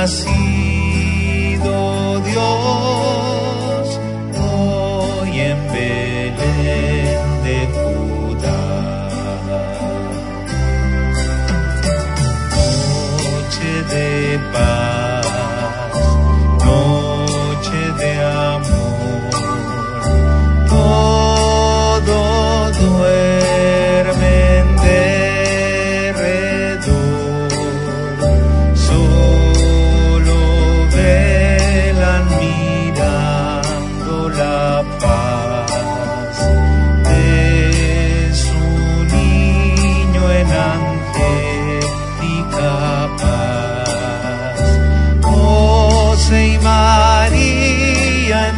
nacido Dios, hoy en Belén de Judá. Noche de paz, noche de amor, todo duerme en derredor, solo velan mirando la paz de su niño en angélica paz. José y María en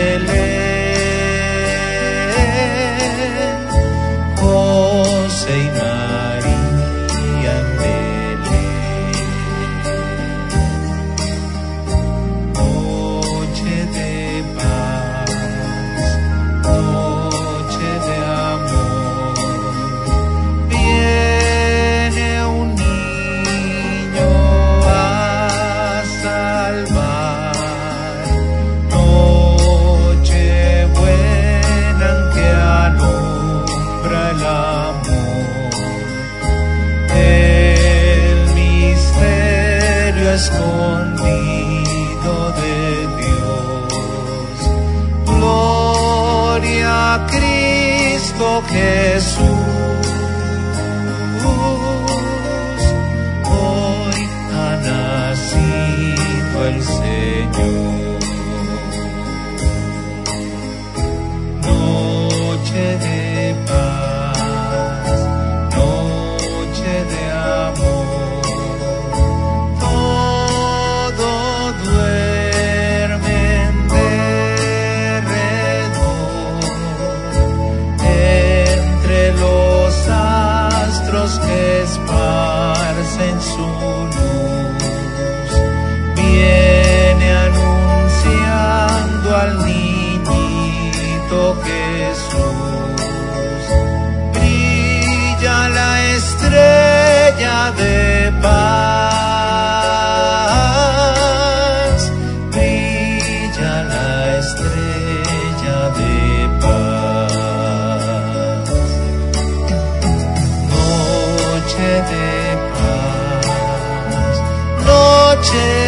Belén, José y María en Belén. Noche de paz, noche de amor, viene un niño a salvar. Noche buena en que alumbra el amor, el misterio escondido de Dios. Gloria a Cristo Jesús, hoy ha nacido el Señor. Noche de paz, noche de amor, todo duerme en derredor, entre los astros que esparcen su luz, viene anunciando al niñito Jesús. Brilla la estrella de paz, brilla la estrella de paz. Noche de paz, noche